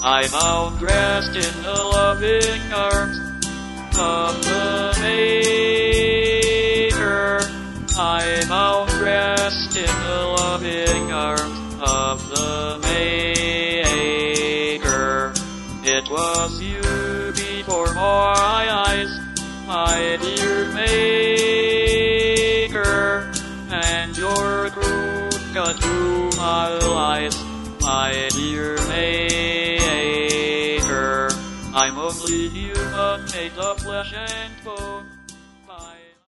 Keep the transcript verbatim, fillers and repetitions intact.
I found rest in the loving arms of the Maker. I found rest in the loving arms of the Maker. It was you before my eyes, my dear Maker, and your truth cut through my lies, my dear Maker. I'm only human, made of flesh and bone.